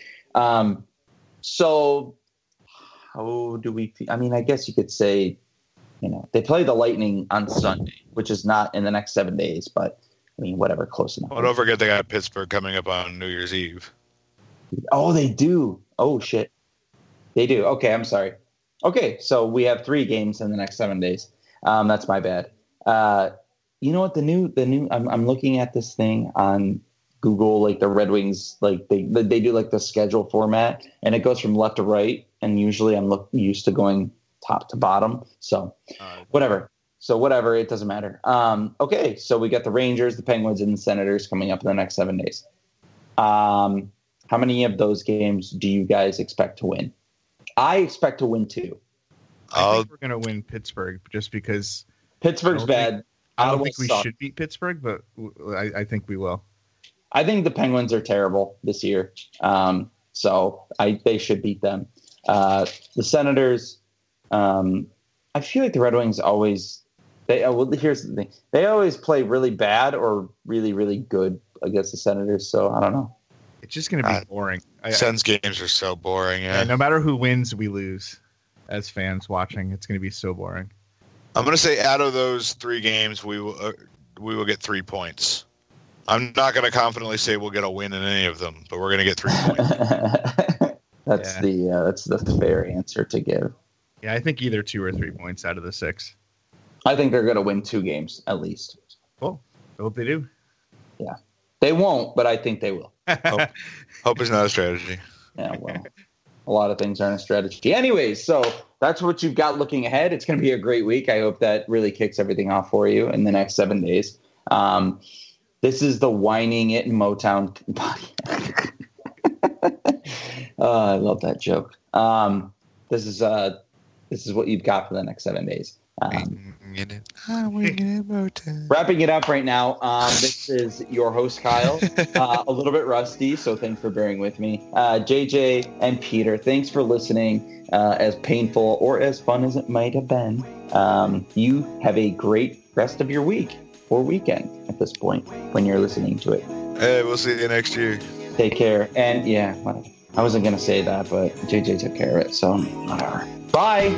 So how do we feel? I mean, I guess you could say, they play the Lightning on Sunday, which is not in the next 7 days, but I mean, whatever, close enough. Well, don't forget they got Pittsburgh coming up on New Year's Eve. Oh, they do. Oh, shit. They do. Okay, I'm sorry. Okay, so we have 3 games in the next 7 days. That's my bad. You know what? The new. I'm looking at this thing on Google, the Red Wings, they do the schedule format, and it goes from left to right. And usually I'm used to going top to bottom. So whatever. It doesn't matter. Okay, so we got the Rangers, the Penguins, and the Senators coming up in the next 7 days. How many of those games do you guys expect to win? I expect to win 2. I think we're going to win Pittsburgh just because Pittsburgh's bad. I don't think we should beat Pittsburgh, but I think we will. I think the Penguins are terrible this year. So they should beat them. The Senators, I feel like the Red Wings always, here's the thing. They always play really bad or really, really good against the Senators. So I don't know. It's just going to be boring. Sens games are so boring. Yeah. No matter who wins, we lose. As fans watching, it's going to be so boring. I'm going to say out of those 3 games, we will get 3 points. I'm not going to confidently say we'll get a win in any of them, but we're going to get 3 points. That's the fair answer to give. Yeah, I think either 2 or 3 points out of the 6. I think they're going to win 2 games at least. Cool. I hope they do. Yeah. They won't, but I think they will. Hope is not a strategy. Yeah, well, a lot of things aren't a strategy. Anyways, so that's what you've got looking ahead. It's going to be a great week. I hope that really kicks everything off for you in the next 7 days. This is the Whining It in Motown podcast. I love that joke. This is what you've got for the next 7 days. Wrapping it up right now. This is your host, Kyle. A little bit rusty, so thanks for bearing with me. JJ and Peter, thanks for listening. As painful or as fun as it might have been. You have a great rest of your week or weekend at this point when you're listening to it. Hey, we'll see you next year. Take care. And yeah, I wasn't going to say that, but JJ took care of it, so whatever. Bye.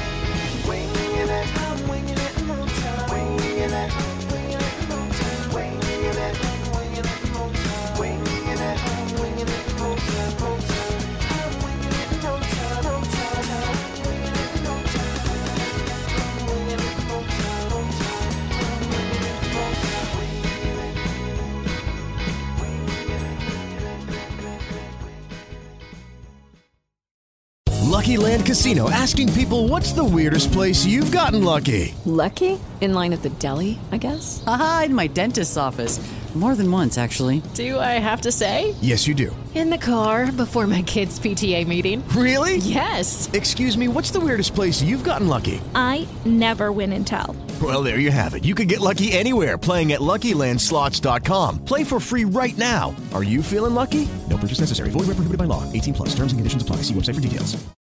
Lucky Land Casino, asking people, what's the weirdest place you've gotten lucky? Lucky? In line at the deli, I guess? Aha, in my dentist's office. More than once, actually. Do I have to say? Yes, you do. In the car before my kids' PTA meeting. Really? Yes. Excuse me, what's the weirdest place you've gotten lucky? I never win and tell. Well, there you have it. You can get lucky anywhere, playing at LuckyLandSlots.com. Play for free right now. Are you feeling lucky? No purchase necessary. Void where prohibited by law. 18+. Terms and conditions apply. See website for details.